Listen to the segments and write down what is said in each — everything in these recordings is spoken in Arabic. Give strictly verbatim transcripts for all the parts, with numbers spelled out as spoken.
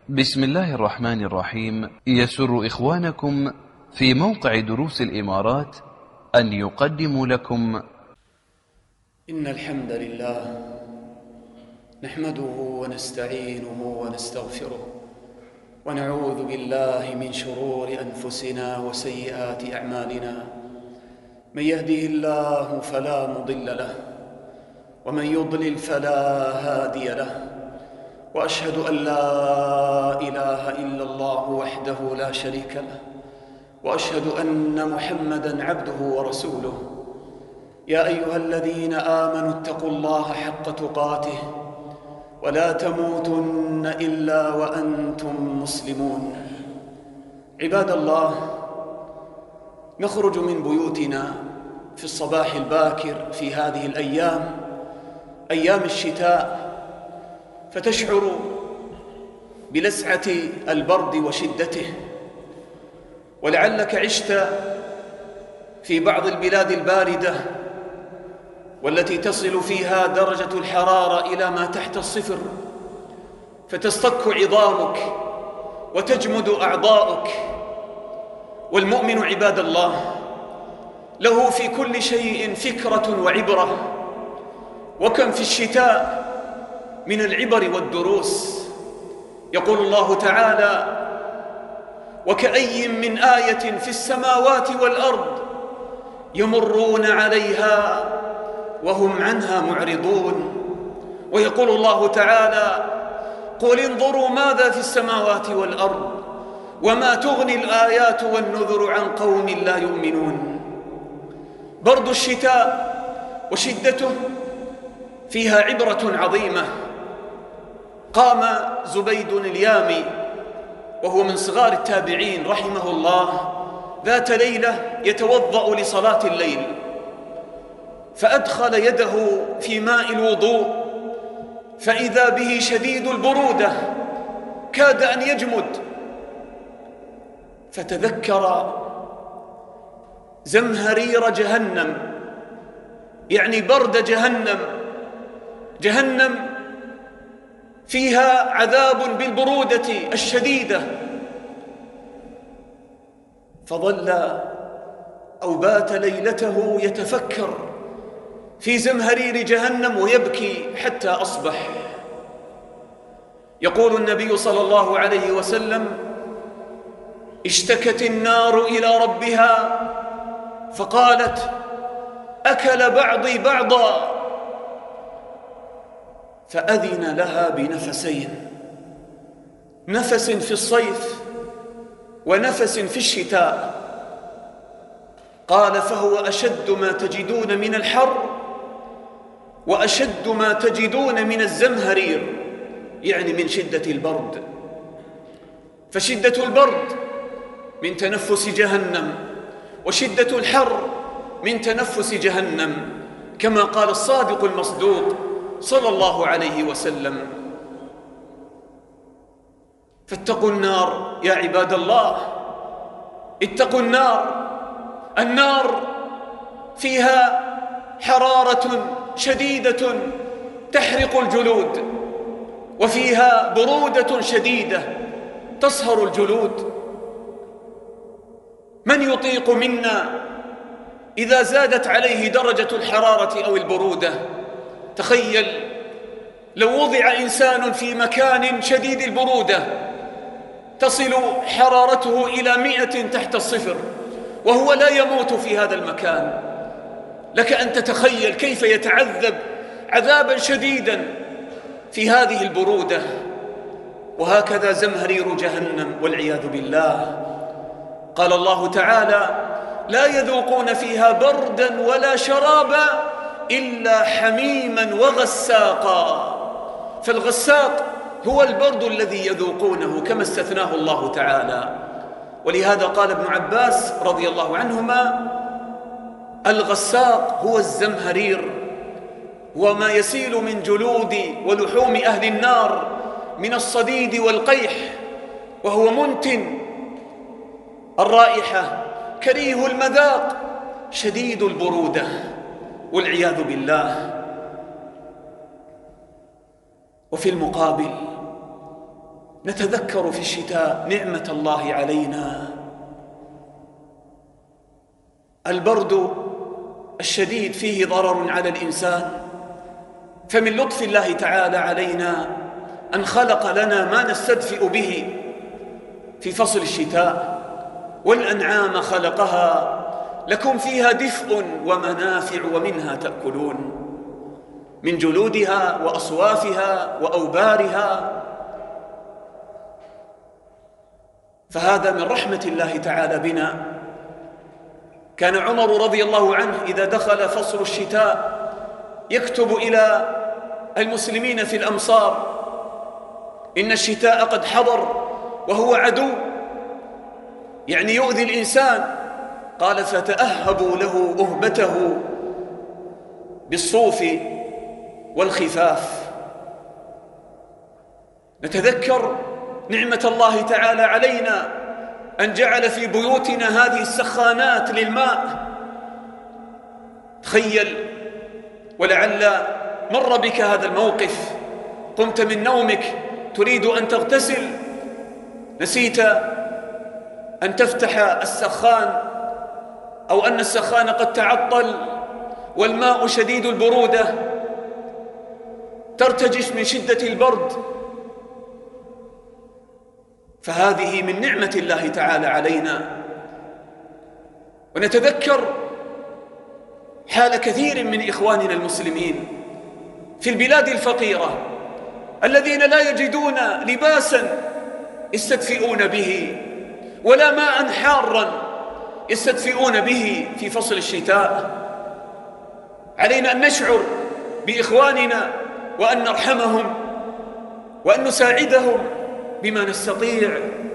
بسم الله الرحمن الرحيم. يسر إخوانكم في موقع دروس الإمارات أن يقدموا لكم إن الحمد لله نحمده ونستعينه ونستغفره ونعوذ بالله من شرور أنفسنا وسيئات أعمالنا. من يهده الله فلا مضل له ومن يضلل فلا هادي له، وأشهد أن لا إله إلا الله وحده لا شريك له، وأشهد أن محمدًا عبده ورسوله. يا أيها الذين آمنوا اتقوا الله حق تقاته ولا تموتن إلا وأنتم مسلمون. عباد الله، نخرج من بيوتنا في الصباح الباكر في هذه الأيام، أيام الشتاء، فتشعر بلسعة البرد وشدته. ولعلك عشت في بعض البلاد الباردة والتي تصل فيها درجة الحرارة إلى ما تحت الصفر، فتستك عظامك وتجمد أعضاؤك. والمؤمن عباد الله له في كل شيء فكرة وعبرة، وكم في الشتاء من العبر والدروس. يقول الله تعالى: وكأي من آية في السماوات والأرض يمرون عليها وهم عنها معرضون. ويقول الله تعالى: قل انظروا ماذا في السماوات والأرض وما تغني الآيات والنذر عن قوم لا يؤمنون. برد الشتاء وشدته فيها عبرة عظيمة. قام زبيد اليامي وهو من صغار التابعين رحمه الله ذات ليلة يتوضأ لصلاة الليل، فأدخل يده في ماء الوضوء فإذا به شديد البرودة كاد أن يجمد، فتذكر زمهرير جهنم، يعني برد جهنم. جهنم فيها عذاب بالبرودة الشديدة. فظل أو بات ليلته يتفكر في زمهرير جهنم ويبكي حتى أصبح. يقول النبي صلى الله عليه وسلم: اشتكت النار إلى ربها فقالت: أكل بعضي بعضا، فأذن لها بنفسين، نفس في الصيف ونفس في الشتاء. قال: فهو أشد ما تجدون من الحر وأشد ما تجدون من الزمهرير، يعني من شدة البرد. فشدة البرد من تنفس جهنم، وشدة الحر من تنفس جهنم، كما قال الصادق المصدوق صلى الله عليه وسلم. فاتقوا النار يا عباد الله، اتقوا النار. النار فيها حرارة شديدة تحرق الجلود، وفيها برودة شديدة تصهر الجلود. من يطيق منا إذا زادت عليه درجة الحرارة أو البرودة؟ تخيل لو وضع إنسان في مكان شديد البرودة تصل حرارته إلى مئة تحت الصفر وهو لا يموت في هذا المكان، لك أن تتخيل كيف يتعذب عذابا شديدا في هذه البرودة. وهكذا زمهرير جهنم والعياذ بالله. قال الله تعالى: لا يذوقون فيها بردا ولا شرابا إلا حميما وغساقا. فالغساق هو البرد الذي يذوقونه كما استثناه الله تعالى. ولهذا قال ابن عباس رضي الله عنهما: الغساق هو الزمهرير، وما يسيل من جلود ولحوم أهل النار من الصديد والقيح، وهو منتن الرائحة كريه المذاق شديد البرودة والعياذ بالله. وفي المقابل نتذكر في الشتاء نعمة الله علينا. البرد الشديد فيه ضرر على الإنسان، فمن لطف الله تعالى علينا أن خلق لنا ما نستدفئ به في فصل الشتاء. والأنعام خلقها لكم فيها دفء ومنافع ومنها تأكلون، من جلودها وأصوافها وأوبارها. فهذا من رحمة الله تعالى بنا. كان عمر رضي الله عنه إذا دخل فصل الشتاء يكتب إلى المسلمين في الأمصار: إن الشتاء قد حضر وهو عدو، يعني يؤذي الإنسان. قال: فتأهبوا له أهبته بالصوف والخفاف. نتذكر نعمة الله تعالى علينا أن جعل في بيوتنا هذه السخانات للماء. تخيل، ولعل مر بك هذا الموقف، قمت من نومك تريد أن تغتسل، نسيت أن تفتح السخان أو أن السخان قد تعطل والماء شديد البرودة، ترتجف من شدة البرد. فهذه من نعمة الله تعالى علينا. ونتذكر حال كثير من إخواننا المسلمين في البلاد الفقيرة الذين لا يجدون لباسا يستدفئون به ولا ماء حارا يستدفئون به في فصل الشتاء. علينا أن نشعر بإخواننا وأن نرحمهم وأن نساعدهم بما نستطيع.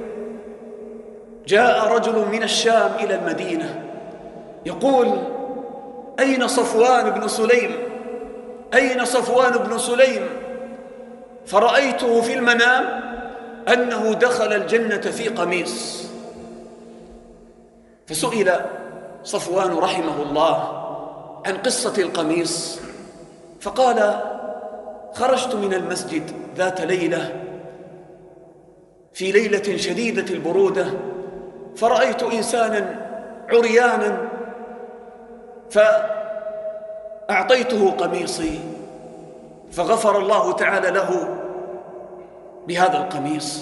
جاء رجل من الشام إلى المدينة يقول: أين صفوان بن سليم؟ أين صفوان بن سليم؟ فرأيته في المنام أنه دخل الجنة في قميص. فسئل صفوان رحمه الله عن قصة القميص، فقال: خرجت من المسجد ذات ليلة في ليلة شديدة البرودة، فرأيت إنسانا عريانا فأعطيته قميصي، فغفر الله تعالى له بهذا القميص.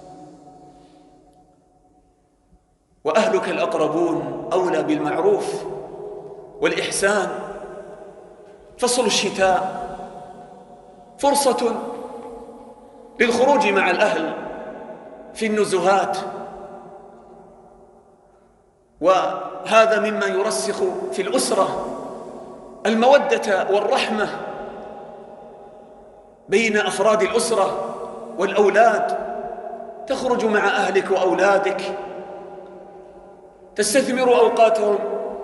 وأهلك الأقربون أولى بالمعروف والإحسان. فصل الشتاء فرصة للخروج مع الأهل في النزهات، وهذا مما يرسخ في الأسرة المودة والرحمة بين أفراد الأسرة والأولاد. تخرج مع أهلك وأولادك، تستثمر أوقاتهم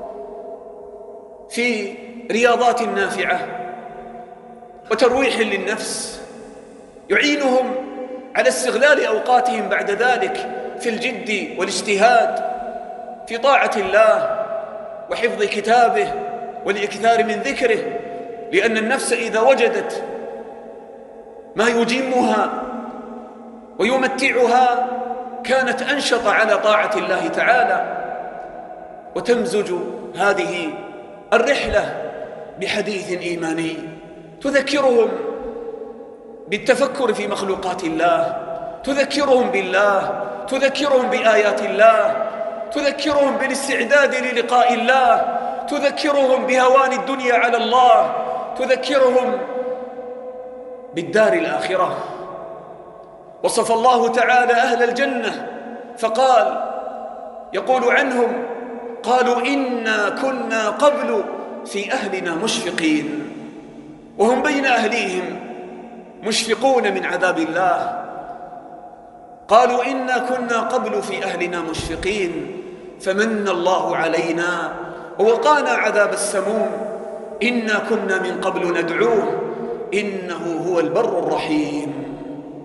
في رياضات نافعة وترويح للنفس يعينهم على استغلال أوقاتهم بعد ذلك في الجد والاجتهاد في طاعة الله وحفظ كتابه والإكثار من ذكره، لأن النفس إذا وجدت ما يجمها ويمتعها كانت أنشط على طاعة الله تعالى. وتمزج هذه الرحلة بحديث إيماني تذكرهم بالتفكر في مخلوقات الله، تذكرهم بالله، تذكرهم بآيات الله، تذكرهم بالاستعداد للقاء الله، تذكرهم بهوان الدنيا على الله، تذكرهم بالدار الآخرة. وصف الله تعالى أهل الجنة فقال، يقول عنهم: قالوا إنا كنا قبل في أهلنا مشفقين، وهم بين أهليهم مشفقون من عذاب الله. قالوا إنا كنا قبل في أهلنا مشفقين فمن الله علينا ووقانا عذاب السموم إنا كنا من قبل ندعوه إنه هو البر الرحيم.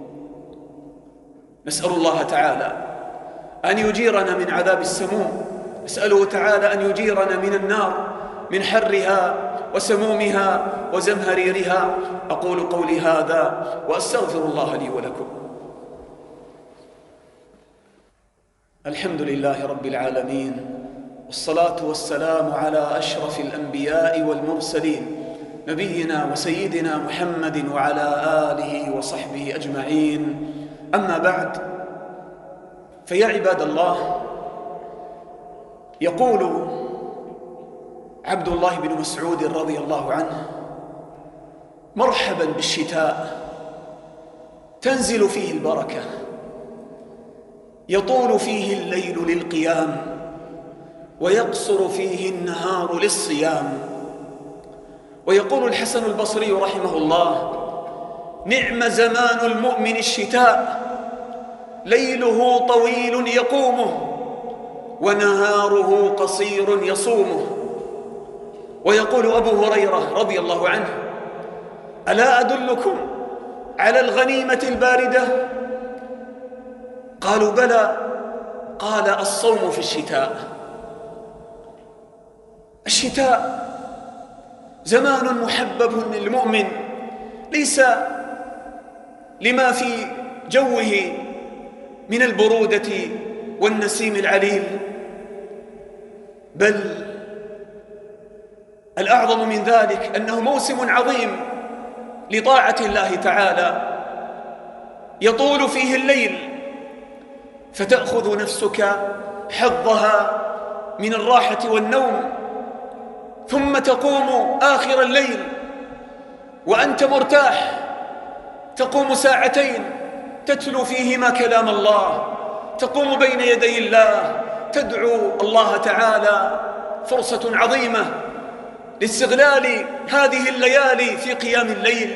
نسأل الله تعالى أن يجيرنا من عذاب السموم، نسأله تعالى أن يجيرنا من النار، من حرها وسمومها وزمهريرها. أقول قولي هذا وأستغفر الله لي ولكم. الحمد لله رب العالمين، والصلاة والسلام على أشرف الأنبياء والمرسلين، نبينا وسيدنا محمد وعلى آله وصحبه أجمعين. أما بعد، فيا عباد الله، يقول عبد الله بن مسعود رضي الله عنه: مرحبا بالشتاء تنزل فيه البركة، يطول فيه الليل للقيام، ويقصر فيه النهار للصيام. ويقول الحسن البصري رحمه الله: نعم زمان المؤمن الشتاء، ليله طويل يقومه، ونهاره قصير يصومه. ويقول أبو هريرة رضي الله عنه: ألا أدلكم على الغنيمة الباردة؟ قالوا: بلى. قال: الصوم في الشتاء. الشتاء زمان محبب للمؤمن، ليس لما في جوه من البرودة والنسيم العليل، بل الأعظم من ذلك أنه موسم عظيم لطاعة الله تعالى، يطول فيه الليل، فتأخذ نفسك حظها من الراحة والنوم، ثم تقوم آخر الليل وأنت مرتاح، تقوم ساعتين تتلو فيهما كلام الله، تقوم بين يدي الله تدعو الله تعالى. فرصة عظيمة لاستغلال هذه الليالي في قيام الليل.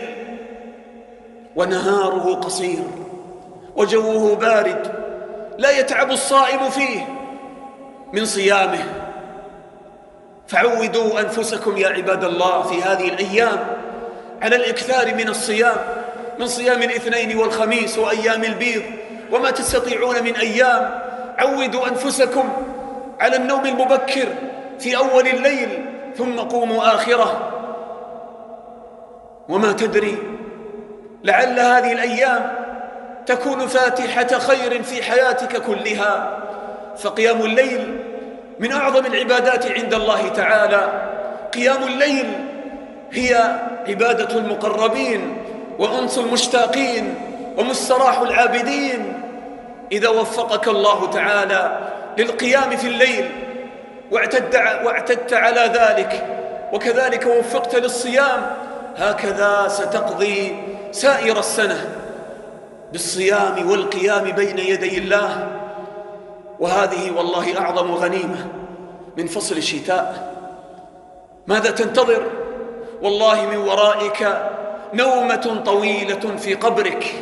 ونهاره قصير وجوه بارد، لا يتعب الصائم فيه من صيامه. فعودوا أنفسكم يا عباد الله في هذه الأيام على الإكثار من الصيام، من صيام الاثنين والخميس وأيام البيض وما تستطيعون من أيام. عودوا أنفسكم على النوم المبكر في أول الليل، ثم قوموا آخره. وما تدري، لعل هذه الأيام تكون فاتحة خير في حياتك كلها. فقيام الليل من أعظم العبادات عند الله تعالى. قيام الليل هي عبادة المقربين وأنس المشتاقين ومستراح العابدين. إذا وفقك الله تعالى للقيام في الليل واعتدت على ذلك، وكذلك وفقت للصيام، هكذا ستقضي سائر السنة بالصيام والقيام بين يدي الله. وهذه والله أعظم غنيمة من فصل الشتاء. ماذا تنتظر؟ والله من ورائك نومة طويلة في قبرك.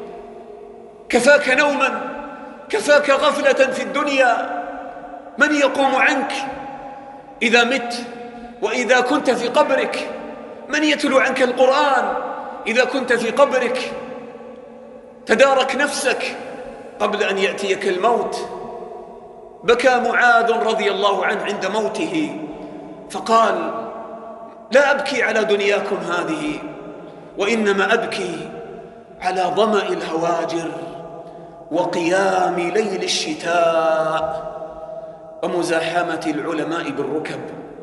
كفاك نوما، كفاك غفلة في الدنيا. من يقوم عنك إذا مت وإذا كنت في قبرك؟ من يتلو عنك القرآن إذا كنت في قبرك؟ تدارك نفسك قبل أن يأتيك الموت. بكى معاذ رضي الله عنه عند موته فقال: لا أبكي على دنياكم هذه، وإنما أبكي على ظمأ الهواجر وقيام ليل الشتاء ومزاحمة العلماء بالركب.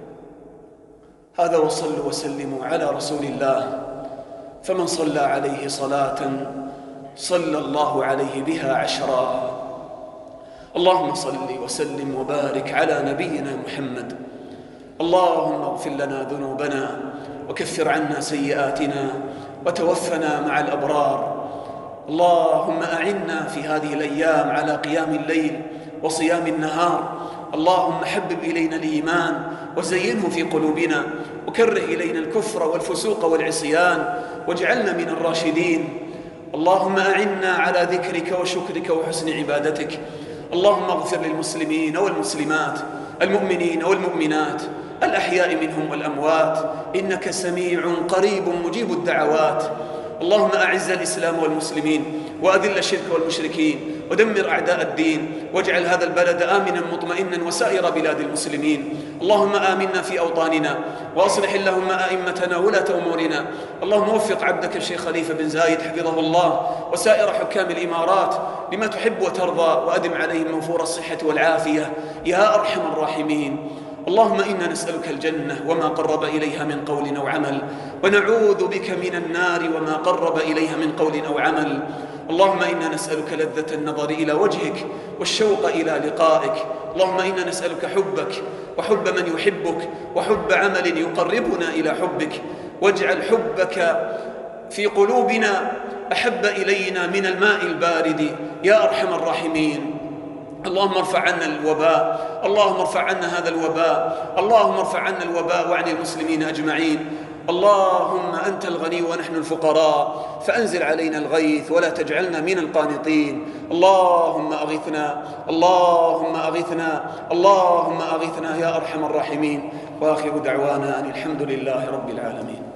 هذا، وصلوا وسلموا على رسول الله، فمن صلى عليه صلاة صلى الله عليه بها عشرا. اللهم صل وسلم وبارك على نبينا محمد. اللهم اغفر لنا ذنوبنا وكفر عنا سيئاتنا وتوفنا مع الأبرار. اللهم أعنا في هذه الأيام على قيام الليل وصيام النهار. اللهم حبب إلينا الإيمان وزينه في قلوبنا، وكره إلينا الكفر والفسوق والعصيان، واجعلنا من الراشدين. اللهم أعنا على ذكرك وشكرك وحسن عبادتك. اللهم اغفر للمسلمين والمسلمات، المؤمنين والمؤمنات، الأحياء منهم والأموات، إنك سميع قريب مجيب الدعوات. اللهم أعز الإسلام والمسلمين، وأذل الشرك والمشركين، ودمر أعداء الدين، واجعل هذا البلد آمنا مطمئنا وسائر بلاد المسلمين. اللهم آمنا في أوطاننا، وأصلح اللهم أئمتنا ولاة أمورنا. اللهم وفق عبدك الشيخ خليفة بن زايد حفظه الله وسائر حكام الإمارات لما تحب وترضى، وأدم عليهم موفور الصحة والعافية يا أرحم الراحمين. اللهم إنا نسألك الجنة وما قرب إليها من قول أو عمل، ونعوذ بك من النار وما قرب إليها من قول أو عمل. اللهم إنا نسألك لذة النظر إلى وجهك والشوق إلى لقائك. اللهم إنا نسألك حبك وحب من يحبك وحب عمل يقربنا إلى حبك، واجعل حبك في قلوبنا أحب إلينا من الماء البارد يا أرحم الراحمين. اللهم ارفع عنا الوباء، اللهم ارفع عنا هذا الوباء، اللهم ارفع عنا الوباء وعن المسلمين أجمعين. اللهم أنت الغني ونحن الفقراء، فأنزل علينا الغيث ولا تجعلنا من القانطين. اللهم أغثنا، اللهم أغثنا، اللهم أغثنا يا أرحم الراحمين. وآخر دعوانا أن الحمد لله رب العالمين.